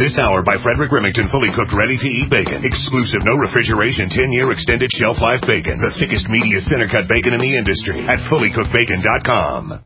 This hour by Frederick Remington, fully cooked, ready-to-eat bacon. Exclusive, no refrigeration, 10-year extended shelf life bacon. The thickest, meatiest center-cut bacon in the industry at fullycookedbacon.com.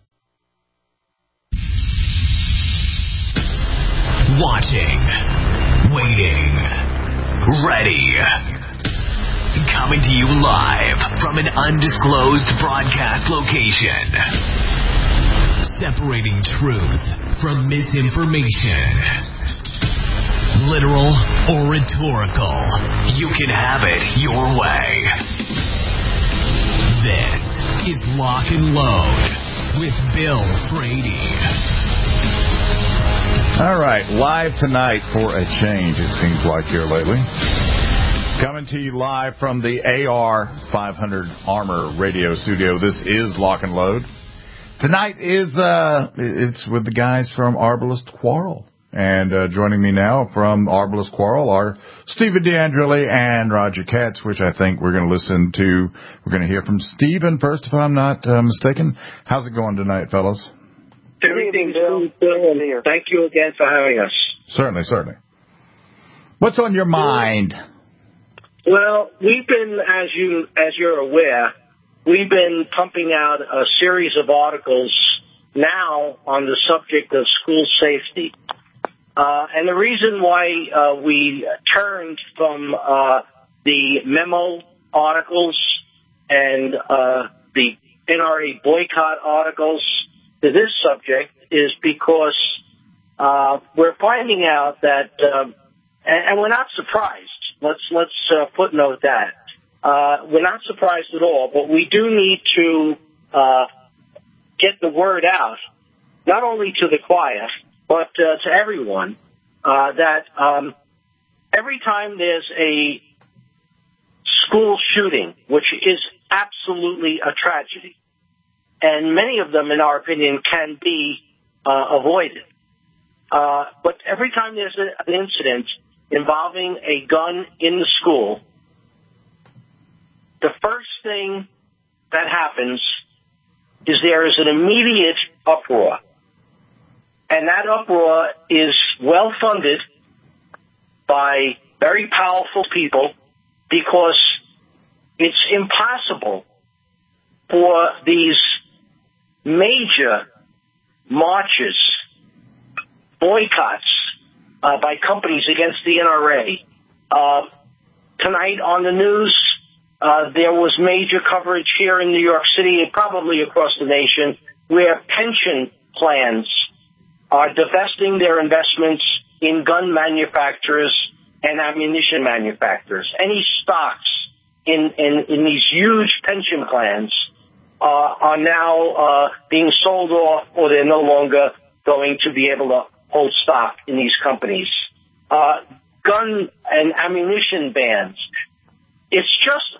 Watching, waiting, ready. Coming to you live from an undisclosed broadcast location. Separating truth from misinformation. Literal or rhetorical, you can have it your way. This is Lock and Load with Bill Frady. All right, live tonight for a change, it seems like here lately. Coming to you live from the AR-500 Armor Radio Studio. This is Lock and Load. Tonight is it's with the guys from Arbalest Quarrel. And joining me now from Arbalest Quarrel are Stephen D'Angeli and Roger Katz, which I think we're going to listen to. We're going to hear from Stephen first, if I'm not mistaken. How's it going tonight, fellas? Everything's good, Bill. Thank you again for having us. Certainly. What's on your mind? Well, we've been, as you're aware, we've been pumping out a series of articles now on the subject of school safety. And the reason why we turned from the memo articles and the NRA boycott articles to this subject is because we're finding out that, and we're not surprised. Let's footnote that. We're not surprised at all, but we do need to get the word out, not only to the choir, but to everyone, that every time there's a school shooting, which is absolutely a tragedy, and many of them, in our opinion, can be avoided. But every time there's an incident involving a gun in the school, the first thing that happens is there is an immediate uproar. And that uproar is well funded by very powerful people because it's impossible for these major marches, boycotts by companies against the NRA. Tonight on the news, there was major coverage here in New York City and probably across the nation where pension plans are divesting their investments in gun manufacturers and ammunition manufacturers. Any stocks in these huge pension plans are now being sold off, or they're no longer going to be able to hold stock in these companies. Gun and ammunition bans. It's just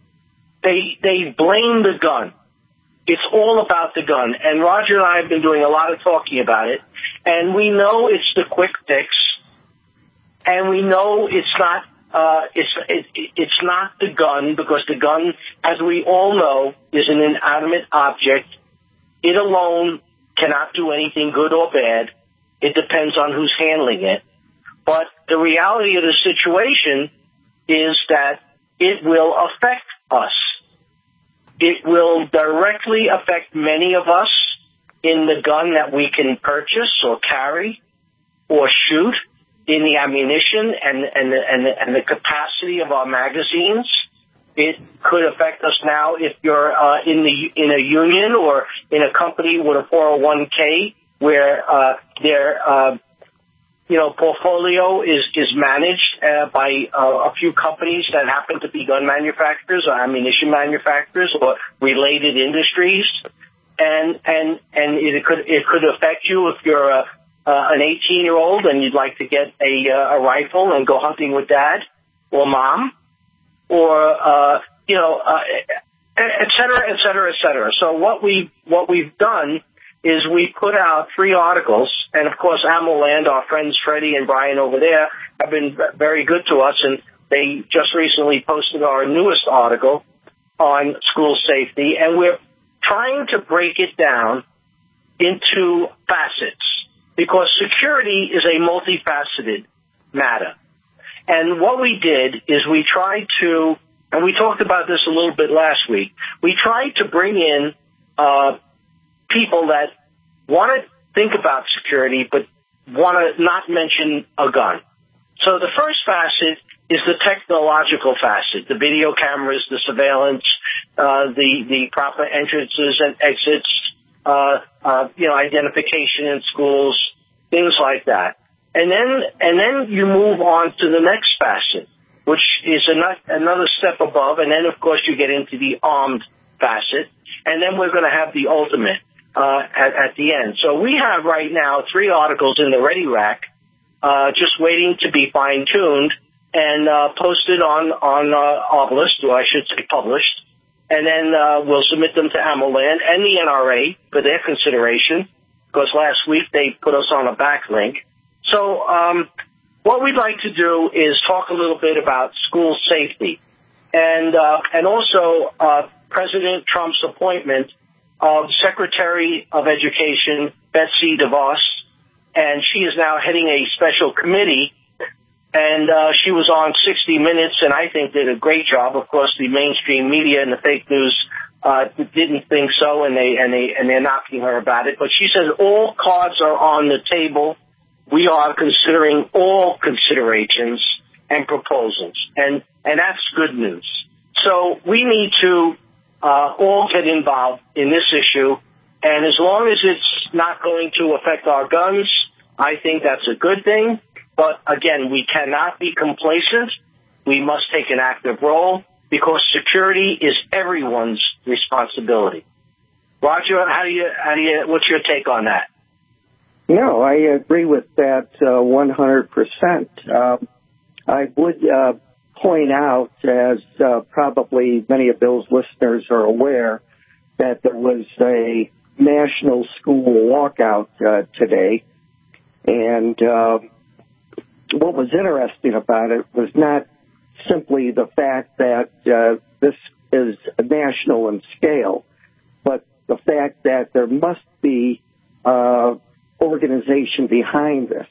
they blame the gun. It's all about the gun. And Roger and I have been doing a lot of talking about it. And we know it's the quick fix. And we know it's not it's not the gun, because the gun, as we all know, is an inanimate object. It alone cannot do anything good or bad. It depends on who's handling it. But the reality of the situation is that it will affect us. It will directly affect many of us in the gun that we can purchase or carry or shoot, in the ammunition and the capacity of our magazines. It could affect us now if you're in a union or in a company with a 401k where their portfolio is managed by a few companies that happen to be gun manufacturers or ammunition manufacturers or related industries, and it could affect you if you're an 18-year-old and you'd like to get a rifle and go hunting with dad or mom, or et cetera, et cetera, et cetera. So what we've done is we put out 3 articles, and of course AmmoLand, our friends Freddie and Brian over there, have been very good to us, and they just recently posted our newest article on school safety, and we're trying to break it down into facets, because security is a multifaceted matter. And what we did is we tried to, and we talked about this a little bit last week, we tried to bring in people that want to think about security but want to not mention a gun. So the first facet is the technological facet, the video cameras, the surveillance, the proper entrances and exits, identification in schools, things like that. And then you move on to the next facet, which is another step above, and then of course you get into the armed facet, and then we're going to have the ultimate at the end. So we have right now 3 articles in the Ready Rack, just waiting to be fine-tuned and posted on Arbalest, or I should say published, and then we'll submit them to AMOLAND and the NRA for their consideration, because last week they put us on a backlink. So what we'd like to do is talk a little bit about school safety and also President Trump's appointment of Secretary of Education Betsy DeVos, and she is now heading a special committee, and she was on 60 Minutes and I think did a great job. Of course, the mainstream media and the fake news didn't think so, and they're knocking her about it. But she says all cards are on the table. We are considering all considerations and proposals, and that's good news. So we need to all get involved in this issue, and as long as it's not going to affect our guns, I think that's a good thing. But again, we cannot be complacent. We must take an active role because security is everyone's responsibility. Roger, what's your take on that? No, I agree with that 100%. I would point out, as probably many of Bill's listeners are aware, that there was a national school walkout today. And what was interesting about it was not simply the fact that this is national in scale, but the fact that there must be organization behind this.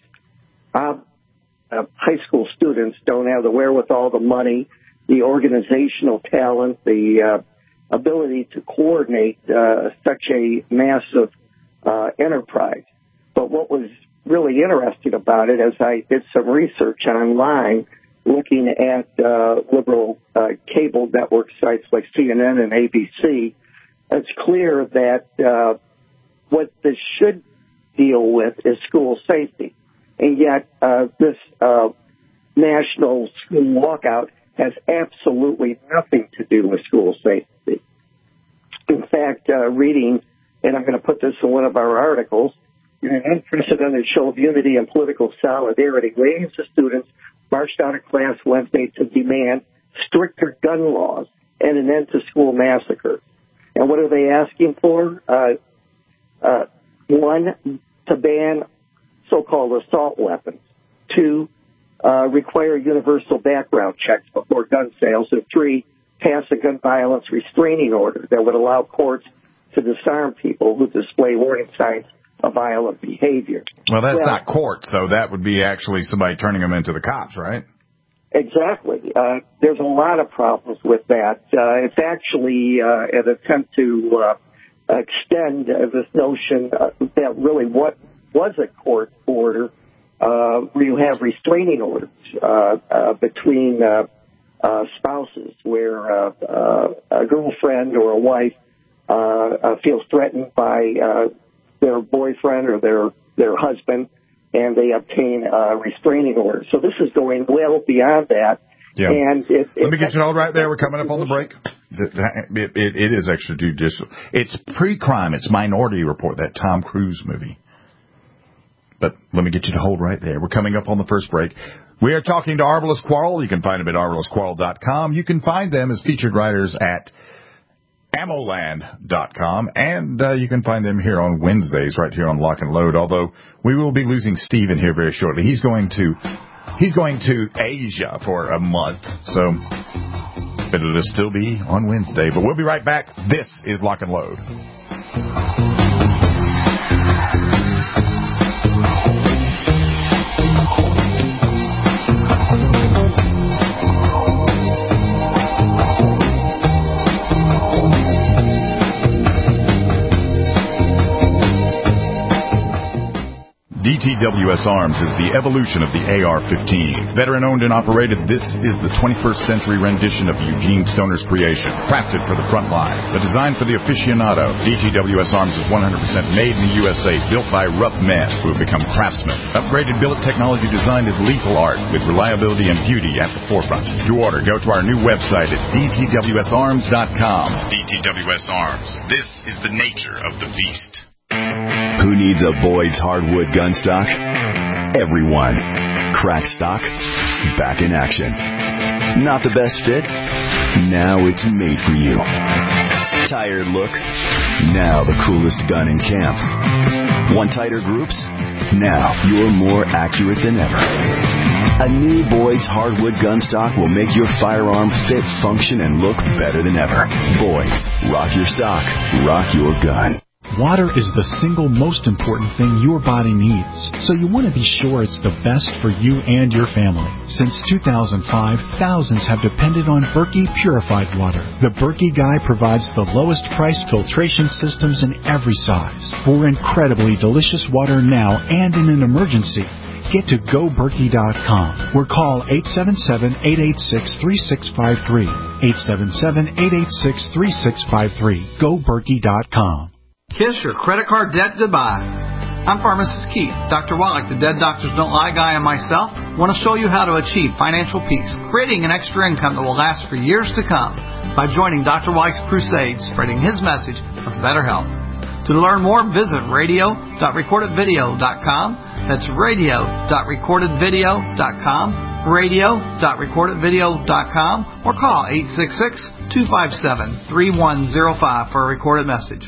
High school students don't have the wherewithal, the money, the organizational talent, the ability to coordinate such a massive enterprise. But what was really interesting about it, as I did some research online, looking at liberal cable network sites like CNN and ABC, it's clear that what this should deal with is school safety. And yet this national school walkout has absolutely nothing to do with school safety. In fact, reading, and I'm going to put this in one of our articles, in an unprecedented show of unity and political solidarity, millions of students marched out of class Wednesday to demand stricter gun laws and an end to school massacres. And what are they asking for? One, to ban so-called assault weapons. 2, require universal background checks before gun sales. And 3, pass a gun violence restraining order that would allow courts to disarm people who display warning signs of violent behavior. Well, that's not courts, so that would be actually somebody turning them into the cops, right? Exactly. There's a lot of problems with that. It's actually an attempt to extend this notion that really what was a court order, where you have restraining orders between spouses, where a girlfriend or a wife feels threatened by their boyfriend or their husband, and they obtain a restraining order. So this is going well beyond that. Yeah. And Let me get you all right there. We're coming up on the break. It is extrajudicial. It's pre-crime. It's Minority Report, that Tom Cruise movie. But let me get you to hold right there. We're coming up on the first break. We are talking to Arbalest Quarrel. You can find them at arbalestquarrel.com. You can find them as featured writers at AMOLAND.com, and you can find them here on Wednesdays right here on Lock and Load, although we will be losing Steven here very shortly. He's going to Asia for a month, so it'll still be on Wednesday. But we'll be right back. This is Lock and Load. DTWS Arms is the evolution of the AR-15. Veteran-owned and operated, this is the 21st century rendition of Eugene Stoner's creation. Crafted for the front line, but designed for the aficionado. DTWS Arms is 100% made in the USA, built by rough men who have become craftsmen. Upgraded billet technology designed as lethal art with reliability and beauty at the forefront. To order, go to our new website at dtwsarms.com. DTWS Arms. This is the nature of the beast. Who needs a Boyd's hardwood gun stock? Everyone. Cracked stock, back in action. Not the best fit? Now it's made for you. Tired look? Now the coolest gun in camp. Want tighter groups? Now you're more accurate than ever. A new Boyd's hardwood gun stock will make your firearm fit, function, and look better than ever. Boyd's. Rock your stock. Rock your gun. Water is the single most important thing your body needs, so you want to be sure it's the best for you and your family. Since 2005, thousands have depended on Berkey purified water. The Berkey Guy provides the lowest priced filtration systems in every size. For incredibly delicious water now and in an emergency, get to GoBerkey.com or call 877-886-3653. 877-886-3653. GoBerkey.com. Kiss your credit card debt goodbye. I'm Pharmacist Keith. Dr. Wallach, the Dead Doctors Don't Lie guy, and myself want to show you how to achieve financial peace, creating an extra income that will last for years to come by joining Dr. Wallach's crusade, spreading his message of better health. To learn more, visit radio.recordedvideo.com. That's radio.recordedvideo.com, radio.recordedvideo.com, or call 866-257-3105 for a recorded message.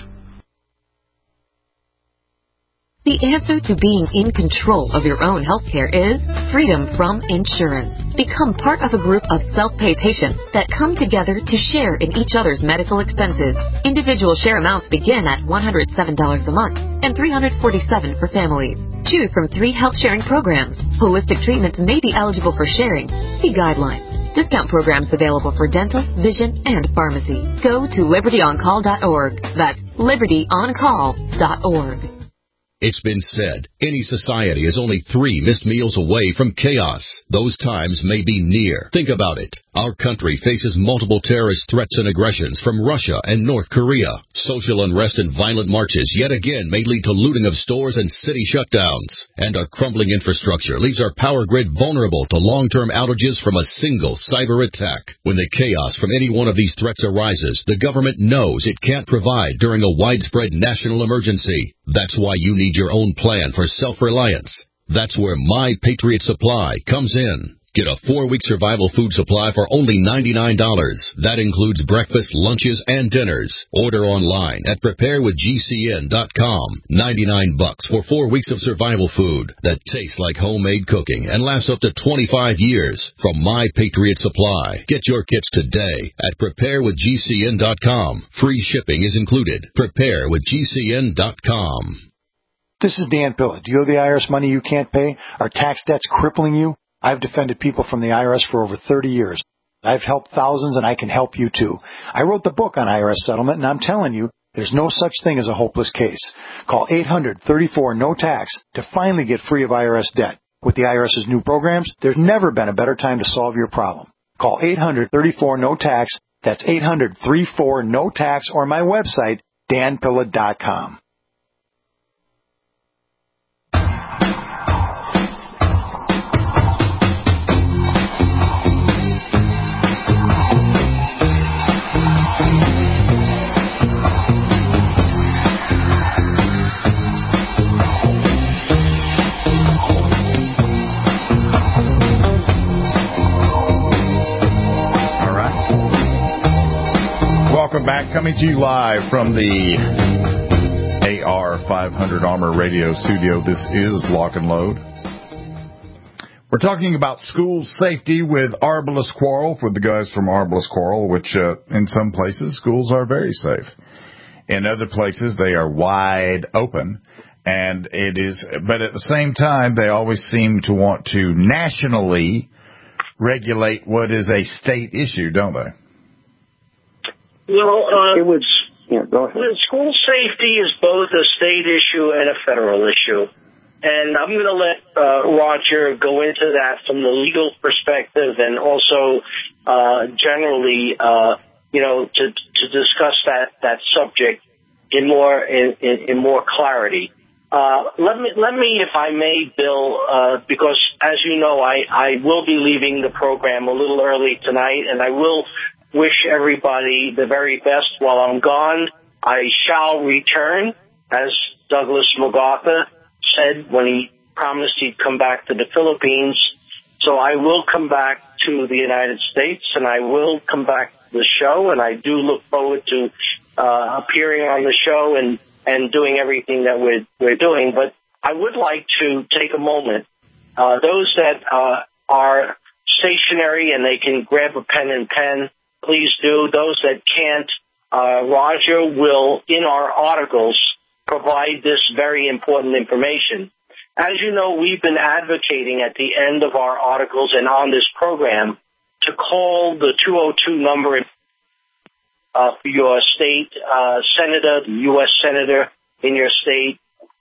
The answer to being in control of your own healthcare is freedom from insurance. Become part of a group of self-pay patients that come together to share in each other's medical expenses. Individual share amounts begin at $107 a month and $347 for families. Choose from 3 health-sharing programs. Holistic treatments may be eligible for sharing. See guidelines. Discount programs available for dental, vision, and pharmacy. Go to libertyoncall.org. That's libertyoncall.org. It's been said, any society is only 3 missed meals away from chaos. Those times may be near. Think about it. Our country faces multiple terrorist threats and aggressions from Russia and North Korea. Social unrest and violent marches yet again may lead to looting of stores and city shutdowns. And our crumbling infrastructure leaves our power grid vulnerable to long-term outages from a single cyber attack. When the chaos from any one of these threats arises, the government knows it can't provide during a widespread national emergency. That's why you need your own plan for self-reliance. That's where My Patriot Supply comes in. Get a 4-week survival food supply for only $99. That includes breakfast, lunches, and dinners. Order online at preparewithgcn.com. $99 for 4 weeks of survival food that tastes like homemade cooking and lasts up to 25 years from My Patriot Supply. Get your kits today at preparewithgcn.com. Free shipping is included. Preparewithgcn.com. This is Dan Pilla. Do you owe the IRS money you can't pay? Are tax debts crippling you? I've defended people from the IRS for over 30 years. I've helped thousands, and I can help you too. I wrote the book on IRS settlement, and I'm telling you, there's no such thing as a hopeless case. Call 800-34-NO-TAX to finally get free of IRS debt. With the IRS's new programs, there's never been a better time to solve your problem. Call 800-34-NO-TAX. That's 800-34-NO-TAX, or my website, danpilla.com. Welcome back. Coming to you live from the AR500 Armor Radio Studio. This is Lock and Load. We're talking about school safety with Arbalest Quarrel, with the guys from Arbalest Quarrel, which in some places schools are very safe. In other places they are wide open, and it is. But at the same time, they always seem to want to nationally regulate what is a state issue, don't they? Well, go ahead. School safety is both a state issue and a federal issue. And I'm going to let Roger go into that from the legal perspective and also generally, to discuss that subject in more clarity. Let me, if I may, Bill, because as you know, I will be leaving the program a little early tonight, and I will wish everybody the very best while I'm gone. I shall return, as Douglas MacArthur said when he promised he'd come back to the Philippines. So I will come back to the United States, and I will come back to the show, and I do look forward to appearing on the show and doing everything that we're doing. But I would like to take a moment. Those that are stationary and they can grab a pen and pen, please do. Those that can't, Roger will, in our articles, provide this very important information. As you know, we've been advocating at the end of our articles and on this program to call the 202 number for your state senator, the U.S. senator in your state,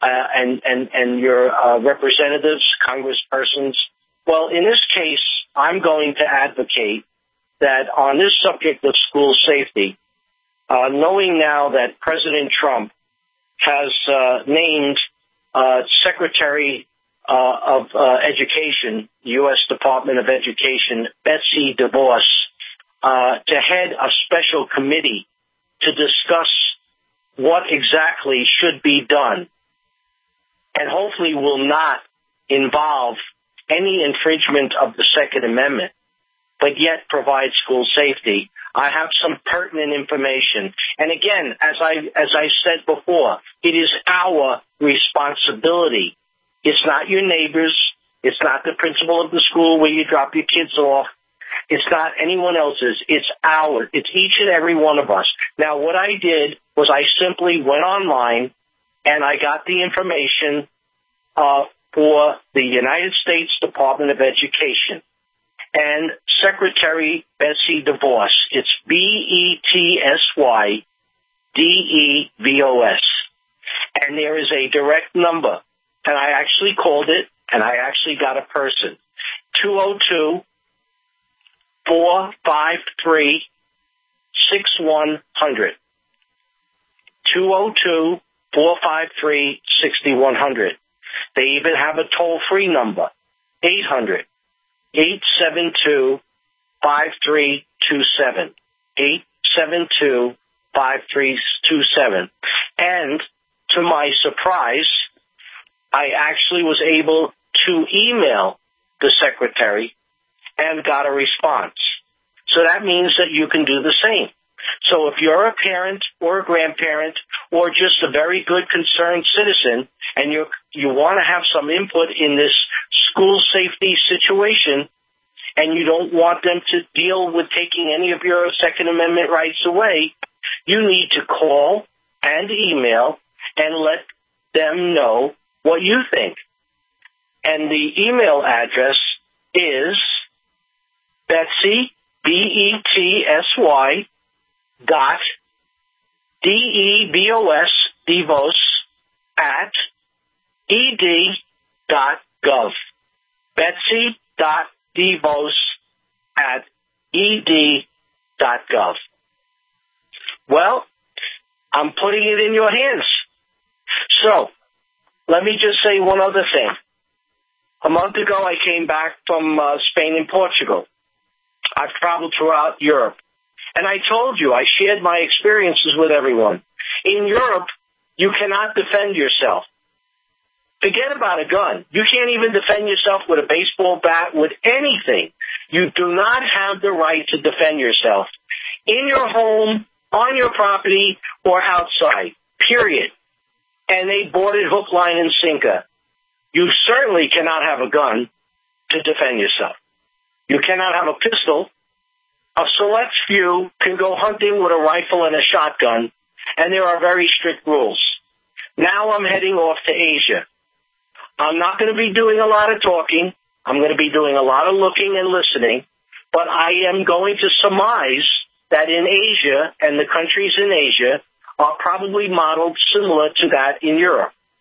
and your representatives, congresspersons. Well, in this case, I'm going to advocate that on this subject of school safety, knowing now that President Trump has named Secretary of Education, U.S. Department of Education, Betsy DeVos, to head a special committee to discuss what exactly should be done, and hopefully will not involve any infringement of the Second Amendment, but yet provide school safety. I have some pertinent information. And again, as I said before, it is our responsibility. It's not your neighbor's. It's not the principal of the school where you drop your kids off. It's not anyone else's. It's ours. It's each and every one of us. Now, what I did was I simply went online and I got the information for the United States Department of Education and Secretary Betsy DeVos. It's BETSY DEVOS. And there is a direct number. And I actually called it, and I actually got a person. 202-453-6100. 202-453-6100. They even have a toll-free number, 800-872-5327. 872-5327. And to my surprise, I actually was able to email the secretary and got a response. So that means that you can do the same. So if you're a parent or a grandparent or just a very good concerned citizen and you want to have some input in this school safety situation and you don't want them to deal with taking any of your Second Amendment rights away, you need to call and email and let them know what you think. And the email address is Betsy, BETSY, DEVOS, at ed.gov. Betsy.devos at ed.gov. Well, I'm putting it in your hands. So, let me just say one other thing. A month ago, I came back from Spain and Portugal. I've traveled throughout Europe. And I told you, I shared my experiences with everyone. In Europe, you cannot defend yourself. Forget about a gun. You can't even defend yourself with a baseball bat, with anything. You do not have the right to defend yourself in your home, on your property, or outside, period. And they boarded hook, line, and sinker. You certainly cannot have a gun to defend yourself. You cannot have a pistol. A select few can go hunting with a rifle and a shotgun, and there are very strict rules. Now I'm heading off to Asia. I'm not going to be doing a lot of talking. I'm going to be doing a lot of looking and listening, but I am going to surmise that in Asia and the countries in Asia are probably modeled similar to that in Europe.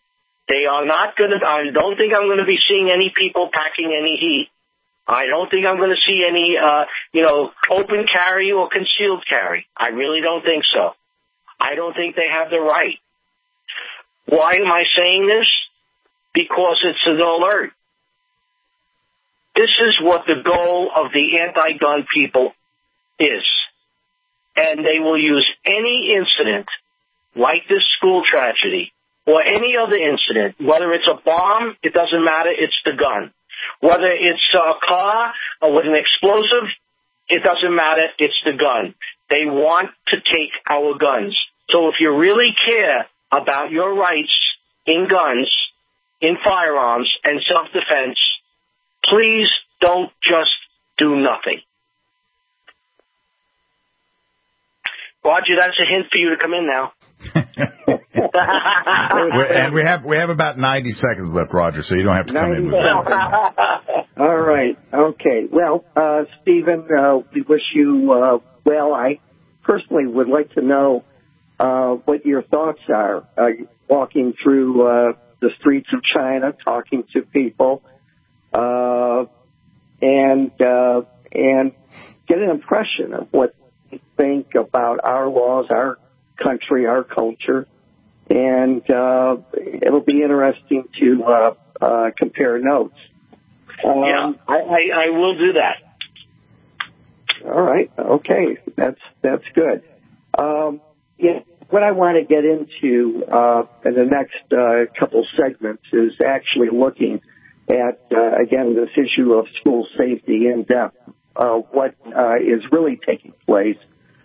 They are not going to, I don't think I'm going to be seeing any people packing any heat. I don't think I'm going to see any, open carry or concealed carry. I really don't think so. I don't think they have the right. Why am I saying this? Because it's an alert. This is what the goal of the anti-gun people is. And they will use any incident like this school tragedy or any other incident, whether it's a bomb, it doesn't matter, it's the gun. Whether it's a car or with an explosive, it doesn't matter, it's the gun. They want to take our guns. So if you really care about your rights in guns, in firearms, and self-defense, please don't just do nothing. Roger, that's a hint for you to come in now. And we have about 90 seconds left, Roger, so you don't have to come in with that. All right. Okay. Well, Stephen, we wish you well. I personally would like to know what your thoughts are walking through the streets of China, talking to people, and get an impression of what you think about our laws, our country, our culture, and it'll be interesting to compare notes. I will do that. All right. Okay. That's good. What I want to get into in the next couple segments is actually looking at, again, this issue of school safety in depth, what is really taking place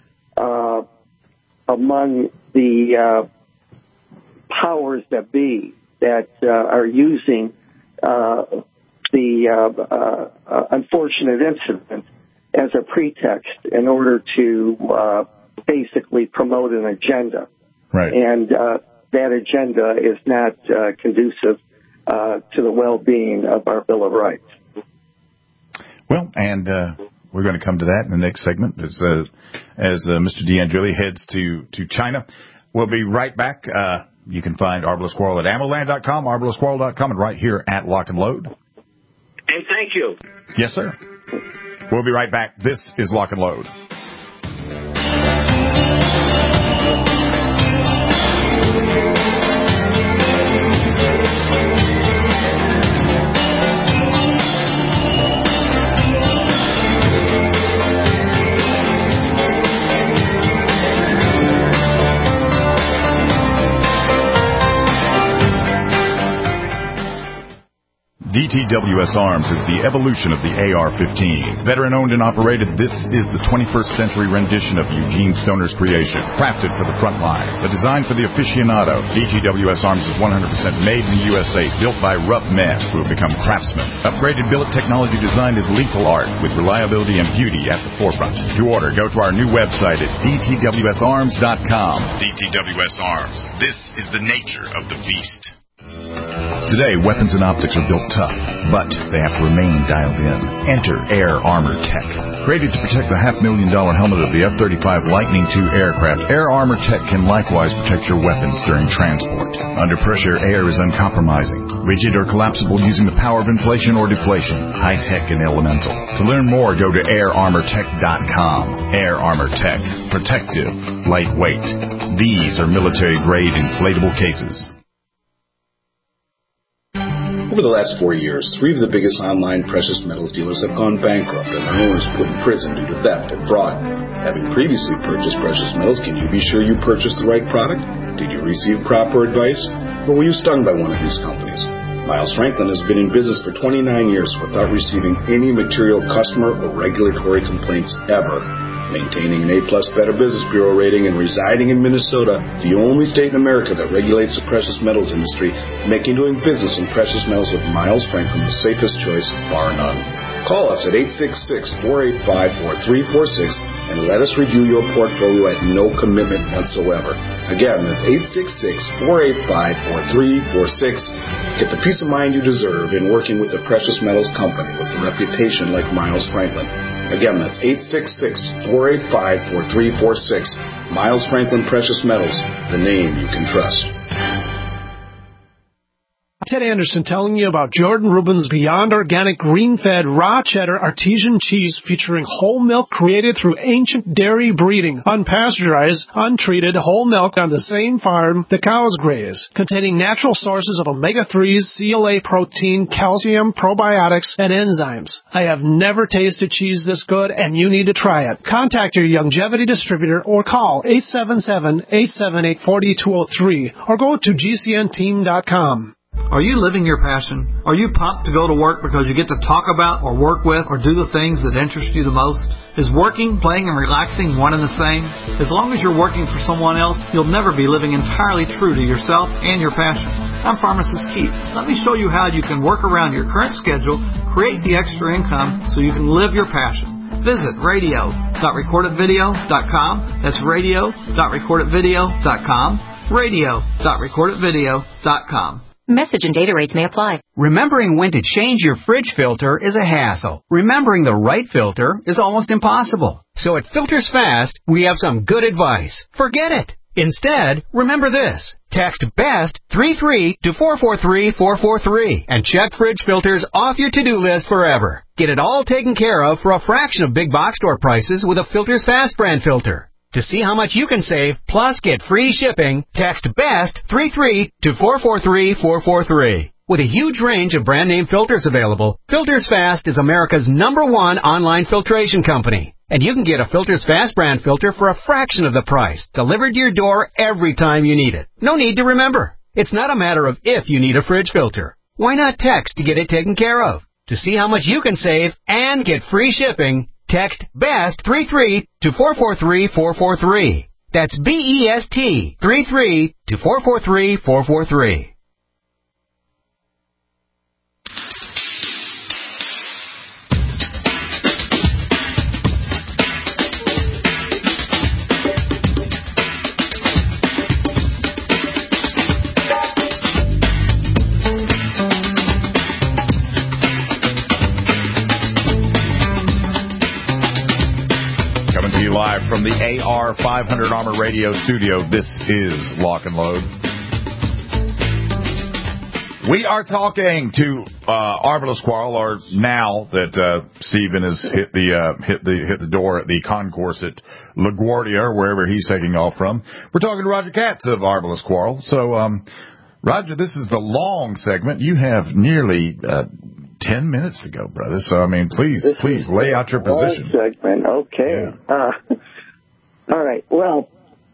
among the powers that be that are using the unfortunate incident as a pretext in order to basically promote an agenda. Right. And that agenda is not conducive to the well-being of our Bill of Rights. Well, and we're going to come to that in the next segment as Mr. D'Angeli heads to China. We'll be right back. You can find Arbor Squirrel at AmmoLand.com, ArborSquirrel.com, and right here at Lock and Load. And thank you. Yes, sir. We'll be right back. This is Lock and Load. DTWS Arms is the evolution of the AR-15. Veteran-owned and operated, this is the 21st century rendition of Eugene Stoner's creation. Crafted for the front line, but designed for the aficionado, DTWS Arms is 100% made in the USA, built by rough men who have become craftsmen. Upgraded billet technology designed as lethal art, with reliability and beauty at the forefront. To order, go to our new website at dtwsarms.com. DTWS Arms. This is the nature of the beast. Today, weapons and optics are built tough, but they have to remain dialed in. Enter Air Armor Tech. Created to protect the $500,000 helmet of the F-35 Lightning II aircraft, Air Armor Tech can likewise protect your weapons during transport. Under pressure, air is uncompromising, rigid or collapsible using the power of inflation or deflation, high-tech and elemental. To learn more, go to airarmortech.com. Air Armor Tech. Protective. Lightweight. These are military-grade inflatable cases. Over the last 4 years, 3 of the biggest online precious metals dealers have gone bankrupt and their owners put in prison due to theft and fraud. Having previously purchased precious metals, can you be sure you purchased the right product? Did you receive proper advice? Or were you stung by one of these companies? Miles Franklin has been in business for 29 years without receiving any material customer or regulatory complaints ever. Maintaining an A+ Better Business Bureau rating and residing in Minnesota, the only state in America that regulates the precious metals industry, making doing business in precious metals with Miles Franklin the safest choice, bar none. Call us at 866-485-4346 and let us review your portfolio at no commitment whatsoever. Again, that's 866-485-4346. Get the peace of mind you deserve in working with a precious metals company with a reputation like Miles Franklin. Again, that's 866-485-4346. Miles Franklin Precious Metals, the name you can trust. Ted Anderson telling you about Jordan Rubin's Beyond Organic Green-Fed Raw Cheddar Artesian Cheese featuring whole milk created through ancient dairy breeding, unpasteurized, untreated whole milk on the same farm the cows graze, containing natural sources of omega-3s, CLA protein, calcium, probiotics, and enzymes. I have never tasted cheese this good, and you need to try it. Contact your Youngevity distributor or call 877-878-4203 or go to gcnteam.com. Are you living your passion? Are you pumped to go to work because you get to talk about or work with or do the things that interest you the most? Is working, playing, and relaxing one and the same? As long as you're working for someone else, you'll never be living entirely true to yourself and your passion. I'm Pharmacist Keith. Let me show you how you can work around your current schedule, create the extra income so you can live your passion. Visit radio.recordedvideo.com. That's radio.recordedvideo.com. radio.recordedvideo.com. Message and data rates may apply. Remembering when to change your fridge filter is a hassle. Remembering the right filter is almost impossible. So at Filters Fast, we have some good advice. Forget it. Instead, remember this. Text BEST 33 to 443-443 and check fridge filters off your to-do list forever. Get it all taken care of for a fraction of big box store prices with a Filters Fast brand filter. To see how much you can save, plus get free shipping, text BEST 33 to 443-443. With a huge range of brand name filters available, Filters Fast is America's #1 online filtration company. And you can get a Filters Fast brand filter for a fraction of the price, delivered to your door every time you need it. No need to remember. It's not a matter of if you need a fridge filter. Why not text to get it taken care of? To see how much you can save and get free shipping, text BEST 33 to 443-443. That's BEST 33 to 443-443. Live from the AR 500 Armor Radio studio, this is Lock and Load. We are talking to Arbalest Quarrel, or now that Stephen has hit the door at the concourse at LaGuardia, or wherever he's taking off from. We're talking to Roger Katz of Arbalest Quarrel. So, Roger, this is the long segment. You have nearly 10 minutes to go, brother. So, I mean, please lay out your position. Segment. Okay. Yeah. All right. Well,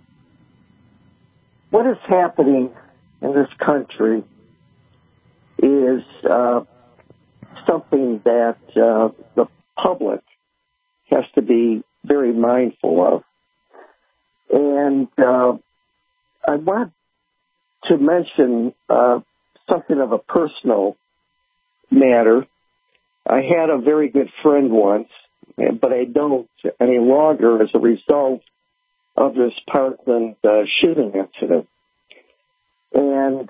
what is happening in this country is something that the public has to be very mindful of. And I want to mention something of a personal matter. I had a very good friend once, but I don't any longer as a result of this Parkland shooting incident. And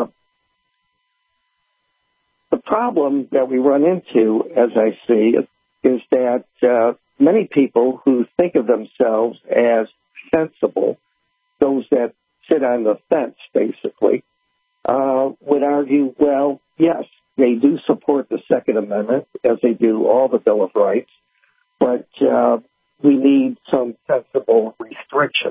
the problem that we run into, as I see it, is that many people who think of themselves as sensible, those that sit on the fence, basically, would argue, well, yes, they do support the Second Amendment, as they do all the Bill of Rights, but we need some sensible restriction.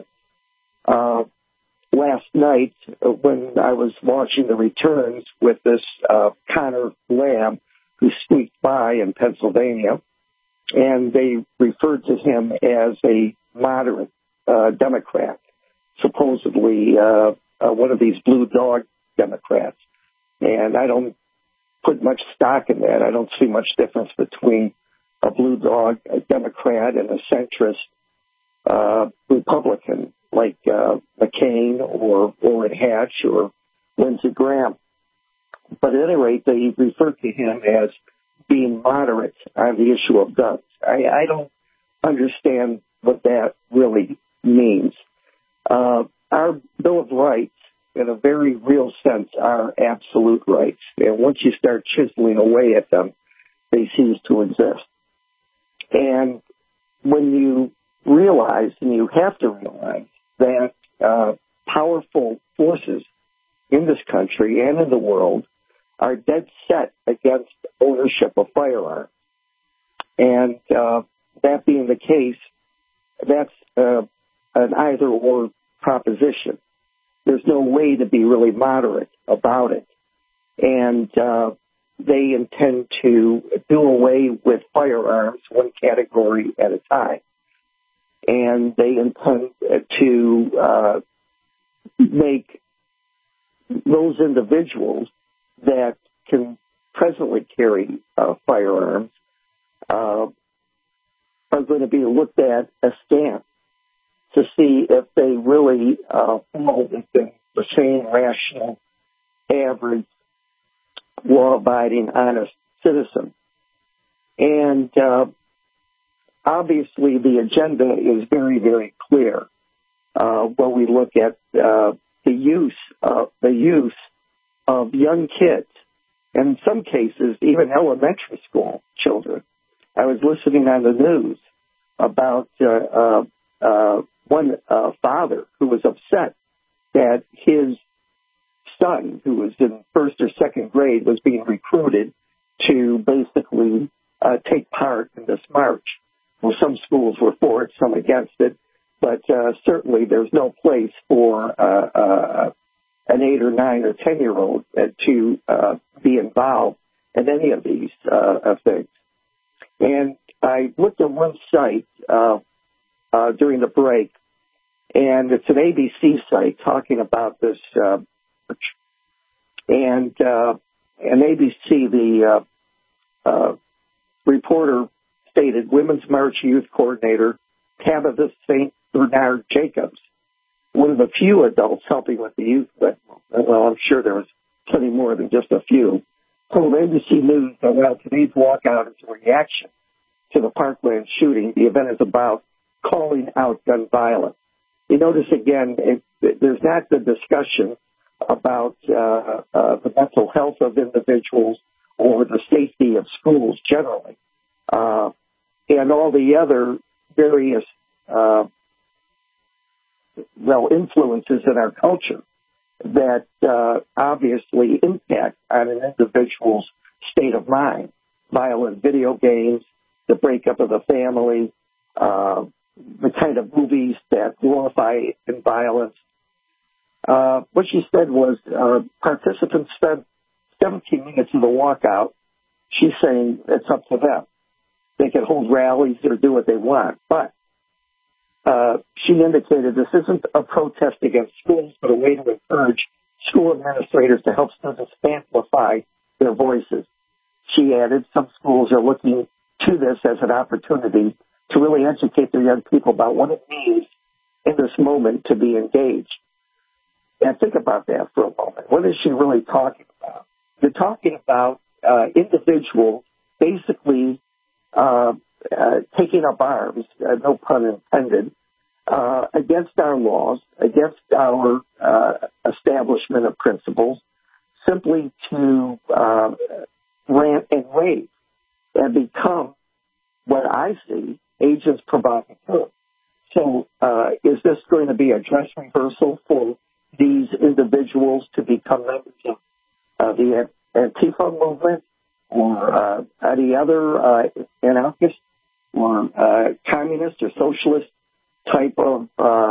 Last night, when I was watching the returns with this Connor Lamb, who squeaked by in Pennsylvania, and they referred to him as a moderate Democrat, supposedly one of these blue dog Democrats. And I don't put much stock in that. I don't see much difference between a blue dog, a Democrat, and a centrist Republican like McCain or Orrin Hatch or Lindsey Graham. But at any rate, they refer to him as being moderate on the issue of guns. I don't understand what that really means. Our Bill of Rights, in a very real sense, are absolute rights. And once you start chiseling away at them, they cease to exist. And when you realize, and you have to realize, that powerful forces in this country and in the world are dead set against ownership of firearms. And that being the case, that's an either-or proposition. There's no way to be really moderate about it. And they intend to do away with firearms one category at a time. And they intend to make those individuals that can presently carry firearms are going to be looked at askance to see if they really fall within the same rational, average, law-abiding, honest citizen. And obviously the agenda is very, very clear when we look at the use of young kids, and in some cases even elementary school children. I was listening on the news about one father who was upset that his son, who was in first or second grade, was being recruited to basically take part in this march. Well, some schools were for it, some against it, but certainly there's no place for an 8 or 9 or 10-year-old to be involved in any of these things. And I looked at one site during the break, and it's an ABC site talking about this march. And ABC, the reporter stated, Women's March Youth Coordinator Tabitha St. Bernard Jacobs, one of the few adults helping with the youth, but well, I'm sure there was plenty more than just a few, told ABC News that while today's walkout is a reaction to the Parkland shooting, the event is about calling out gun violence. You notice again, there's not the discussion about the mental health of individuals or the safety of schools generally, and all the other various influences in our culture that obviously impact on an individual's state of mind. Violent video games, the breakup of the family, the kind of movies that glorify violence. What she said was participants spent 17 minutes in the walkout. She's saying it's up to them. They can hold rallies or do what they want. But she indicated this isn't a protest against schools, but a way to encourage school administrators to help students amplify their voices. She added some schools are looking to this as an opportunity to really educate their young people about what it means in this moment to be engaged. And think about that for a moment. What is she really talking about? You're talking about individuals basically taking up arms, no pun intended, against our laws, against our establishment of principles, simply to rant and rave and become what I see agents provocateurs. So is this going to be a dress rehearsal for these individuals to become members of the Antifa movement or any other anarchist or communist or socialist type of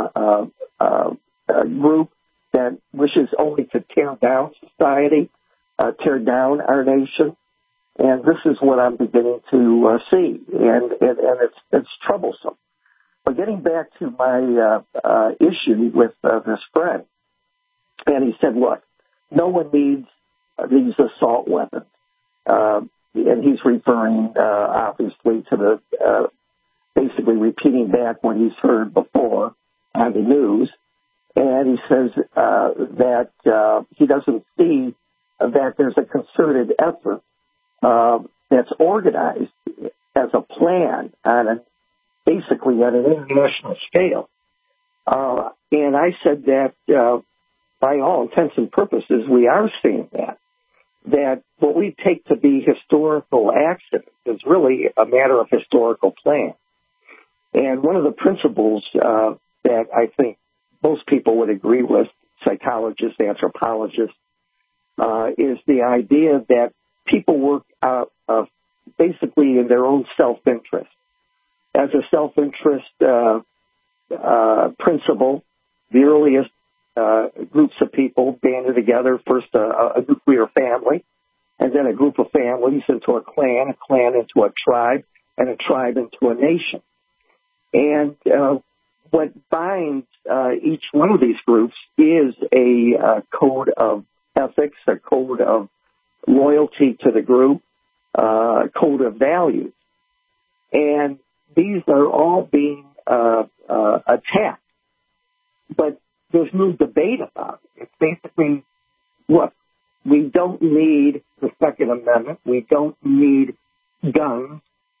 group that wishes only to tear down society, tear down our nation? And this is what I'm beginning to see, and it's troublesome. But getting back to my issue with this friend, and he said, look, no one needs these assault weapons. And he's referring, obviously, to the basically repeating back what he's heard before on the news. And he says that he doesn't see that there's a concerted effort that's organized as a plan on basically at an international scale. And I said that by all intents and purposes, we are seeing that what we take to be historical action is really a matter of historical plan. And one of the principles that I think most people would agree with, psychologists, anthropologists, is the idea that people work basically in their own self-interest. As a self-interest principle, the earliest groups of people banded together, first a nuclear family, and then a group of families into a clan into a tribe, and a tribe into a nation. And what binds each one of these groups is a code of ethics, a code of loyalty to the group, a code of values. And these are all being attacked. But there's no debate about it. It's basically, look, we don't need the Second Amendment. We don't need guns.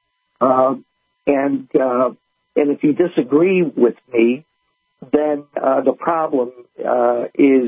And if you disagree with me, then the problem is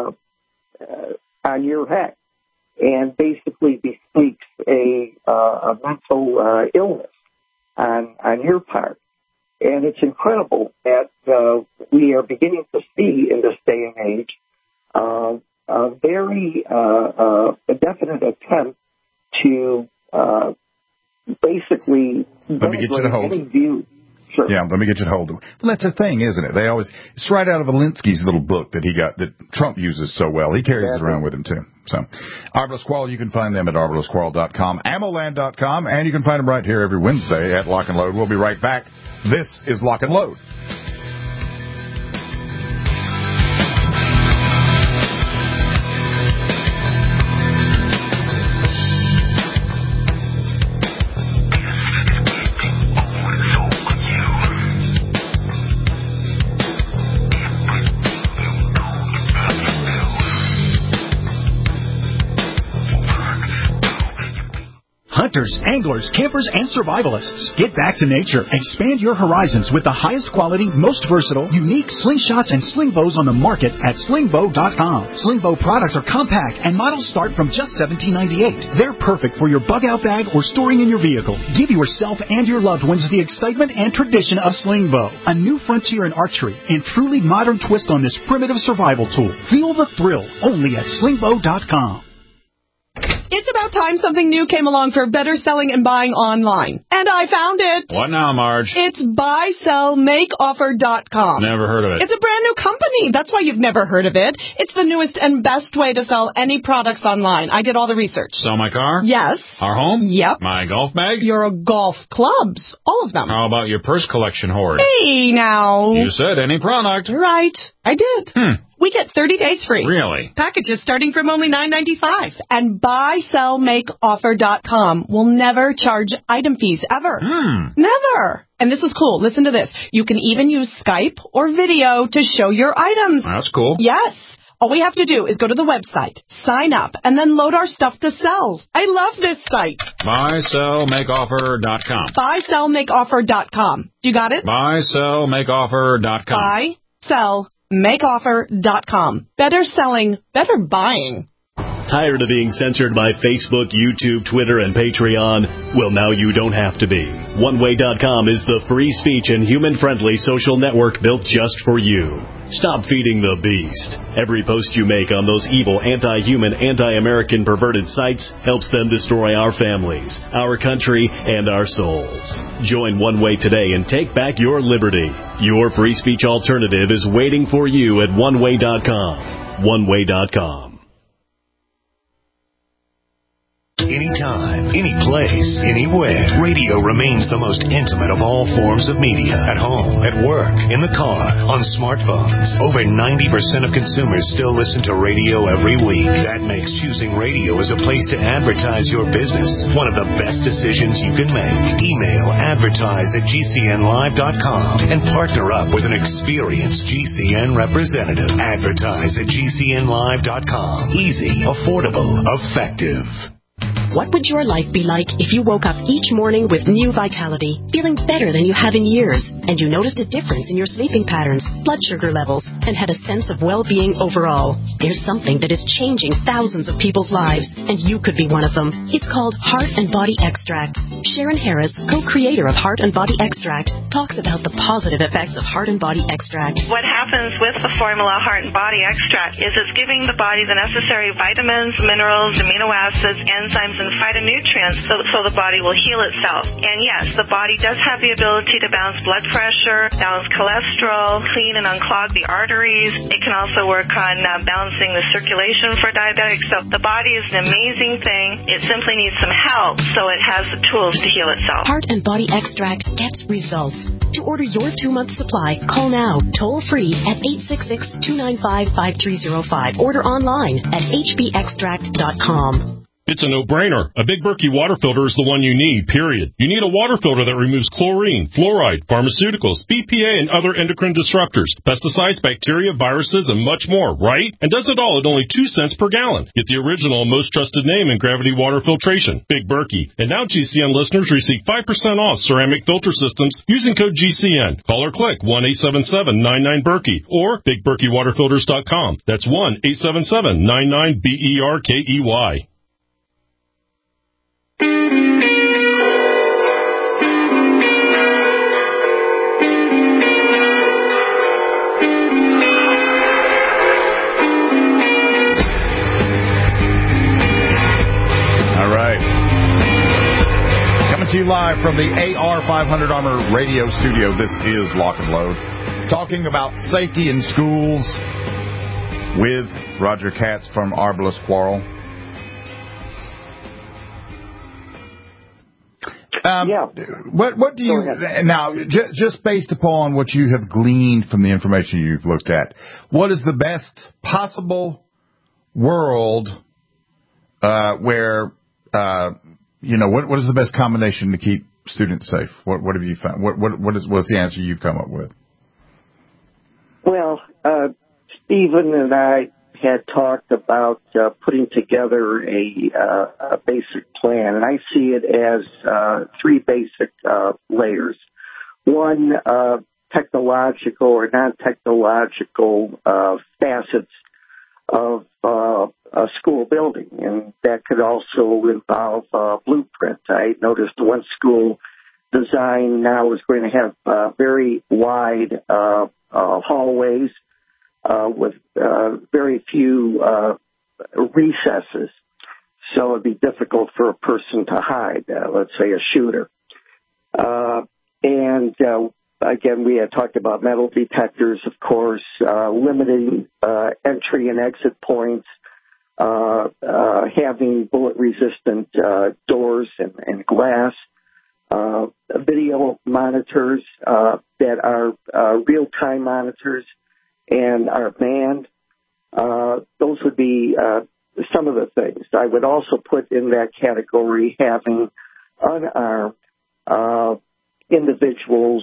on your head, and basically bespeaks a mental illness on your part. And it's incredible that we are beginning to see in this day and age a very definite attempt to basically let me get you to hold. View. Sure. Yeah, let me get you to hold. That's the thing, isn't it? It's right out of Alinsky's little book that he got, that Trump uses so well. He carries it around with him, too. So, Arbor Squirrel, you can find them at arborosquirrel.com, ammoland.com, and you can find them right here every Wednesday at Lock and Load. We'll be right back. This is Lock and Load. Hunters, anglers, campers, and survivalists. Get back to nature. Expand your horizons with the highest quality, most versatile, unique slingshots and sling bows on the market at slingbow.com. Sling bow products are compact and models start from just $17.98. They're perfect for your bug out bag or storing in your vehicle. Give yourself and your loved ones the excitement and tradition of sling bow, a new frontier in archery and truly modern twist on this primitive survival tool. Feel the thrill only at slingbow.com. It's about time something new came along for better selling and buying online. And I found it. What now, Marge? It's buysellmakeoffer.com. Never heard of it. It's a brand new company. That's why you've never heard of it. It's the newest and best way to sell any products online. I did all the research. Sell my car? Yes. Our home? Yep. My golf bag? Your golf clubs. All of them. How about your purse collection hoard? Hey, now. You said any product. Right. I did. We get 30 days free. Really? Packages starting from only $9.95. And buysellmakeoffer.com will never charge item fees ever. Never. And this is cool. Listen to this. You can even use Skype or video to show your items. That's cool. Yes. All we have to do is go to the website, sign up, and then load our stuff to sell. I love this site. Buysellmakeoffer.com. Buysellmakeoffer.com. You got it? Buysellmakeoffer.com. Buysellmakeoffer.com. Better selling, better buying. Tired of being censored by Facebook, YouTube, Twitter, and Patreon? Well, now you don't have to be. OneWay.com is the free speech and human-friendly social network built just for you. Stop feeding the beast. Every post you make on those evil, anti-human, anti-American perverted sites helps them destroy our families, our country, and our souls. Join One Way today and take back your liberty. Your free speech alternative is waiting for you at OneWay.com. OneWay.com. Anytime, any place, anywhere. Radio remains the most intimate of all forms of media. At home, at work, in the car, on smartphones. Over 90% of consumers still listen to radio every week. That makes choosing radio as a place to advertise your business one of the best decisions you can make. Email advertise@gcnlive.com and partner up with an experienced GCN representative. Advertise@gcnlive.com. Easy, affordable, effective. What would your life be like if you woke up each morning with new vitality, feeling better than you have in years, and you noticed a difference in your sleeping patterns, blood sugar levels, and had a sense of well-being overall? There's something that is changing thousands of people's lives, and you could be one of them. It's called Heart and Body Extract. Sharon Harris, co-creator of Heart and Body Extract, talks about the positive effects of Heart and Body Extract. What happens with the formula Heart and Body Extract is it's giving the body the necessary vitamins, minerals, amino acids, enzymes, and phytonutrients so the body will heal itself. And yes, the body does have the ability to balance blood pressure, balance cholesterol, clean and unclog the arteries. It can also work on balancing the circulation for diabetics. So the body is an amazing thing. It simply needs some help so it has the tools to heal itself. Heart and Body Extract gets results. To order your 2-month supply, call now, toll free at 866-295-5305. Order online at hbextract.com. It's a no-brainer. A Big Berkey water filter is the one you need, period. You need a water filter that removes chlorine, fluoride, pharmaceuticals, BPA, and other endocrine disruptors, pesticides, bacteria, viruses, and much more, right? And does it all at only 2 cents per gallon. Get the original and most trusted name in gravity water filtration, Big Berkey. And now GCN listeners receive 5% off ceramic filter systems using code GCN. Call or click 1-877-99-BERKEY or BigBerkeyWaterFilters.com. That's 1-877-99-BERKEY. To you live from the AR500 Armor Radio Studio. This is Lock and Load, talking about safety in schools with Roger Katz from Arbalest Quarrel. What do you now? Just based upon what you have gleaned from the information you've looked at, what is the best possible world where? What is the best combination to keep students safe? What have you found? What's the answer you've come up with? Well, Stephen and I had talked about putting together a basic plan, and I see it as 3 basic layers. One, technological or non-technological facets of a school building, and that could also involve blueprint. I noticed one school design now is going to have very wide hallways with very few recesses, so it'd be difficult for a person to hide, let's say a shooter. Again, we had talked about metal detectors, of course, limiting entry and exit points, having bullet-resistant doors and glass, video monitors that are real-time monitors and are manned. Those would be some of the things. I would also put in that category having unarmed individuals.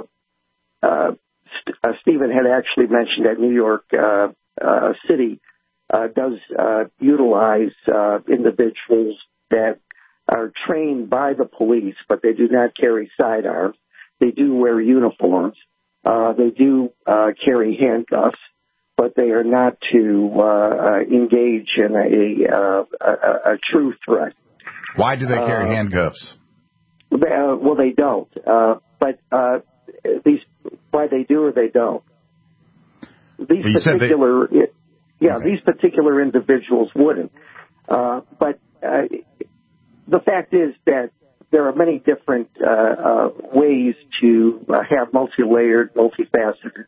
Stephen had actually mentioned that New York City does utilize individuals that are trained by the police, but they do not carry sidearms. They do wear uniforms. They do carry handcuffs, but they are not to engage in a true threat. Why do they carry handcuffs? Well, they don't. But why they do or they don't. These particular individuals wouldn't. But the fact is that there are many different ways to have multi-layered, multifaceted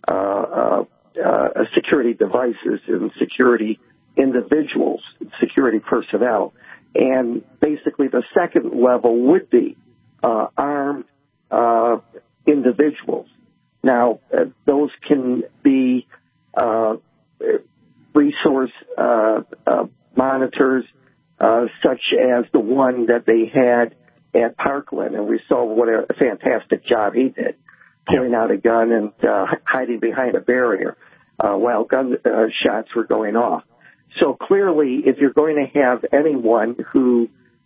security devices and security individuals, security personnel. And basically the second level would be armed individuals. Now, those can be resource monitors, such as the one that they had at Parkland, and we saw what a fantastic job he did, pulling out a gun and hiding behind a barrier while gun shots were going off. So clearly, if you're going to have anyone who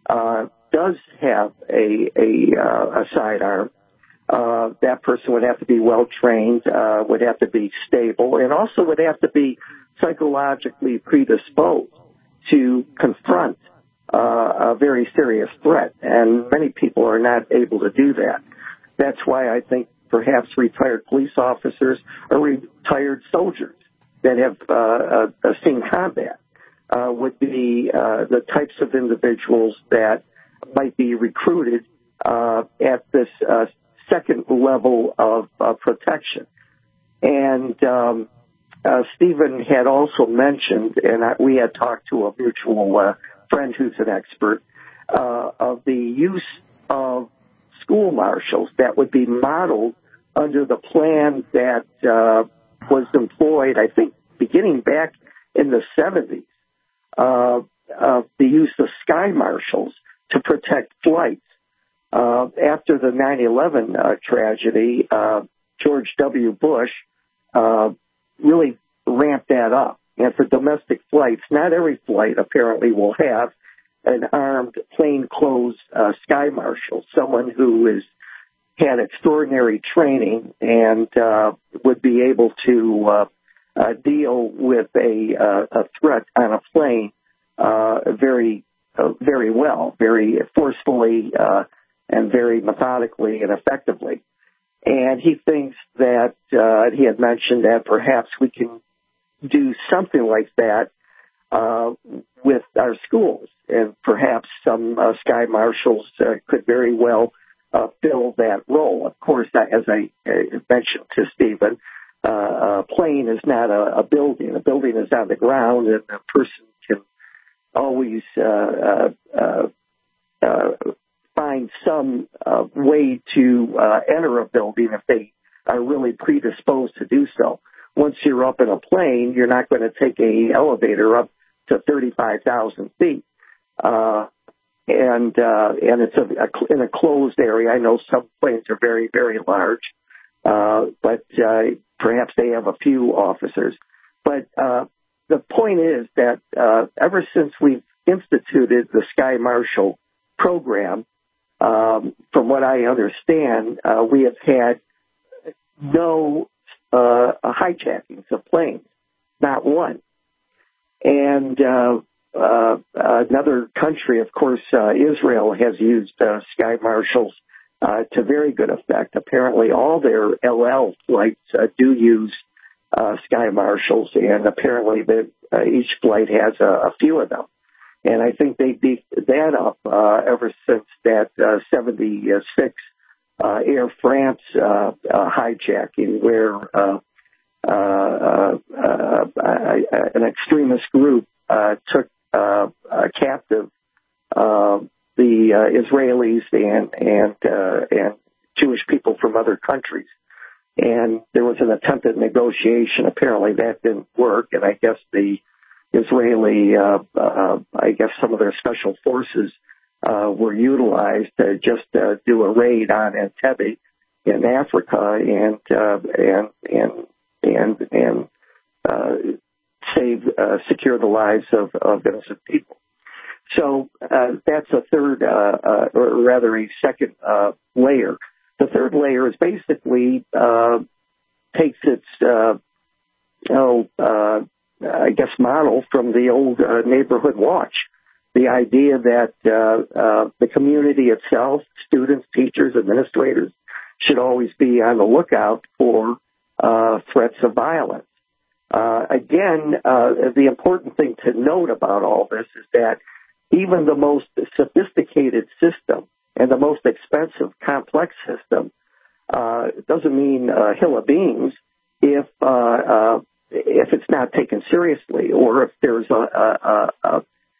does have a sidearm, that person would have to be well trained, would have to be stable, and also would have to be psychologically predisposed to confront a very serious threat. And many people are not able to do that. That's why I think perhaps retired police officers or retired soldiers that have seen combat would be the types of individuals that might be recruited at this second level of protection. And Stephen had also mentioned, and we had talked to a mutual friend who's an expert, of the use of school marshals that would be modeled under the plan that was employed, I think, beginning back in the 70s, of the use of sky marshals to protect flights. After the 9/11 tragedy, George W. Bush really ramped that up. And for domestic flights, not every flight apparently will have an armed, plainclothes sky marshal, someone who had extraordinary training and would be able to deal with a threat on a plane very well, very forcefully, and very methodically and effectively. And he thinks that he had mentioned that perhaps we can do something like that with our schools, and perhaps some sky marshals could very well fill that role. Of course, as I mentioned to Stephen, a plane is not a building. A building is on the ground, and a person can always find some way to enter a building if they are really predisposed to do so. Once you're up in a plane, you're not going to take an elevator up to 35,000 feet. And it's in a closed area. I know some planes are very, very large, but perhaps they have a few officers. But the point is that ever since we've instituted the Sky Marshal program, from what I understand, we have had no hijackings of planes, not one. And another country, of course, Israel, has used sky marshals to very good effect. Apparently, all their LL flights do use sky marshals, and apparently each flight has a few of them. And I think they beefed that up ever since that 76 Air France hijacking, where an extremist group took captive the Israelis and Jewish people from other countries. And there was an attempt at negotiation. Apparently that didn't work, and I guess the Israeli, some of their special forces were utilized to just do a raid on Entebbe in Africa and secure the lives of innocent people. So that's a third, or rather a second layer. The third layer is basically takes its model from the old neighborhood watch. The idea that the community itself, students, teachers, administrators, should always be on the lookout for threats of violence. The important thing to note about all this is that even the most sophisticated system and the most expensive, complex system doesn't mean a hill of beans if it's not taken seriously, or if there's a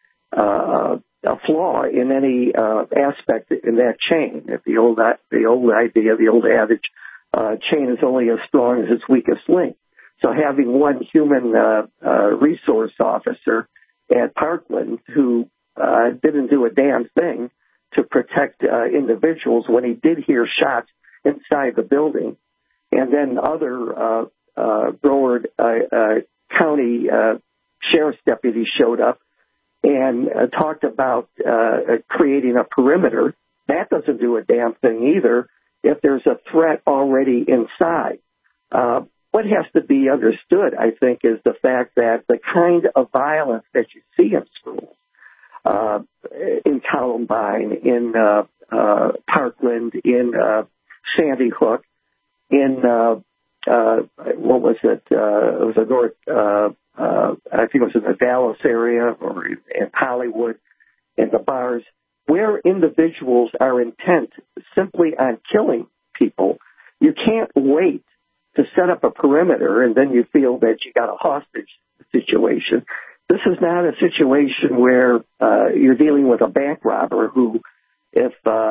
flaw in any aspect in that chain. If the old adage, chain is only as strong as its weakest link. So having one human resource officer at Parkland who didn't do a damn thing to protect individuals when he did hear shots inside the building, and then other Broward County sheriff's deputies showed up and talked about creating a perimeter. That doesn't do a damn thing either if there's a threat already inside. What has to be understood, I think, is the fact that the kind of violence that you see in schools, in Columbine, in Parkland, in Sandy Hook, in what was it? It was a North. I think it was in the Dallas area or in Hollywood, in the bars, where individuals are intent simply on killing people. You can't wait to set up a perimeter and then you feel that you got a hostage situation. This is not a situation where you're dealing with a bank robber who, if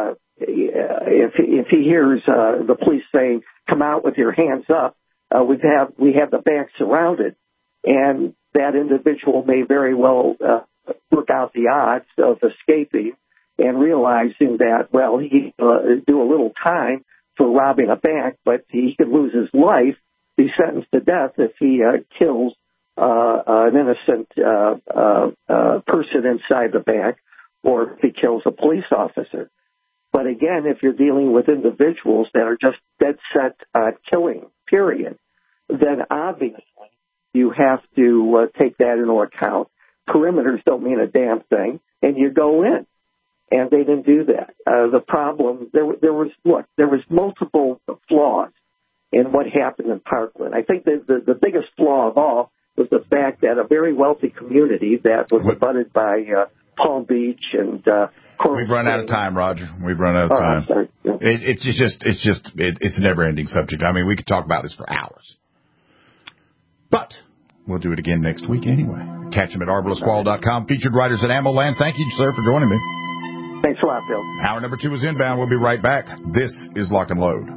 he hears the police saying, "Come out with your hands up," we have the bank surrounded, and that individual may very well work out the odds of escaping and realizing that, well, he do a little time for robbing a bank, but he could lose his life, be sentenced to death if he kills an innocent person inside the bank, or if he kills a police officer. But again, if you're dealing with individuals that are just dead set on killing, period, then obviously you have to take that into account. Perimeters don't mean a damn thing, and you go in. And they didn't do that. The problem, there was multiple flaws in what happened in Parkland. I think the biggest flaw of all was the fact that a very wealthy community that was abutted by Palm Beach and We've run out of time, Roger. We've run out of time. Sorry. It's a never-ending subject. I mean, we could talk about this for hours. But we'll do it again next week anyway. Catch him at ArbalestQual.com. Featured writers at AmmoLand. Thank you, sir, for joining me. Thanks a lot, Bill. Hour number 2 is inbound. We'll be right back. This is Lock and Load.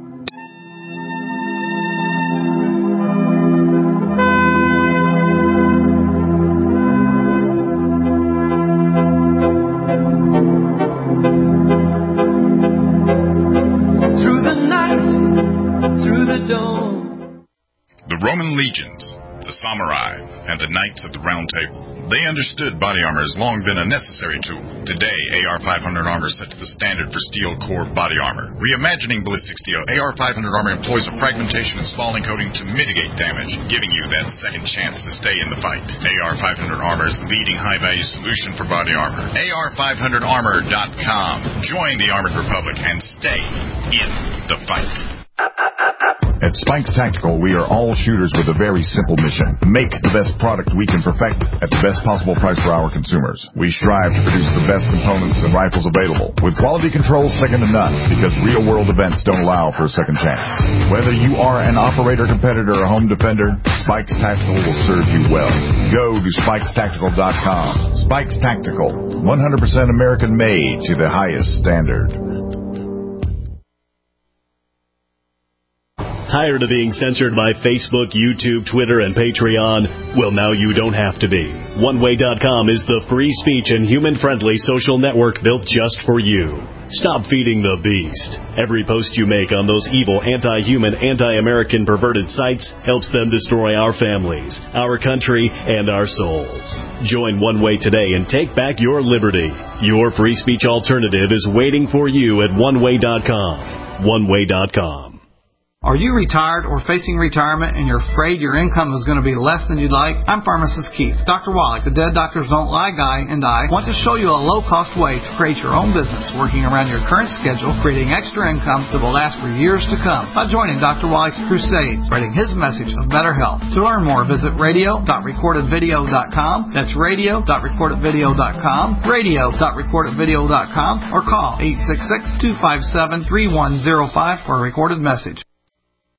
Through the night, through the dawn. The Roman legions, the samurai, and the knights of the Round Table. They understood body armor has long been a necessary tool. Today, AR-500 armor sets the standard for steel core body armor. Reimagining ballistic steel, AR-500 armor employs a fragmentation and spalling coating to mitigate damage, giving you that second chance to stay in the fight. AR-500 armor is the leading high-value solution for body armor. AR500armor.com. Join the Armored Republic and stay in the fight. At Spikes Tactical, we are all shooters with a very simple mission. Make the best product we can perfect at the best possible price for our consumers. We strive to produce the best components and rifles available, with quality controls second to none, because real-world events don't allow for a second chance. Whether you are an operator, competitor, or home defender, Spikes Tactical will serve you well. Go to SpikesTactical.com. Spikes Tactical, 100% American-made to the highest standard. Tired of being censored by Facebook, YouTube, Twitter, and Patreon? Well, now you don't have to be. OneWay.com is the free speech and human-friendly social network built just for you. Stop feeding the beast. Every post you make on those evil, anti-human, anti-American perverted sites helps them destroy our families, our country, and our souls. Join One Way today and take back your liberty. Your free speech alternative is waiting for you at OneWay.com. OneWay.com. Are you retired or facing retirement and you're afraid your income is going to be less than you'd like? I'm Pharmacist Keith. Dr. Wallach, the Dead Doctors Don't Lie guy, and I want to show you a low-cost way to create your own business working around your current schedule, creating extra income that will last for years to come by joining Dr. Wallach's crusade, spreading his message of better health. To learn more, visit radio.recordedvideo.com. That's radio.recordedvideo.com, radio.recordedvideo.com, or call 866-257-3105 for a recorded message.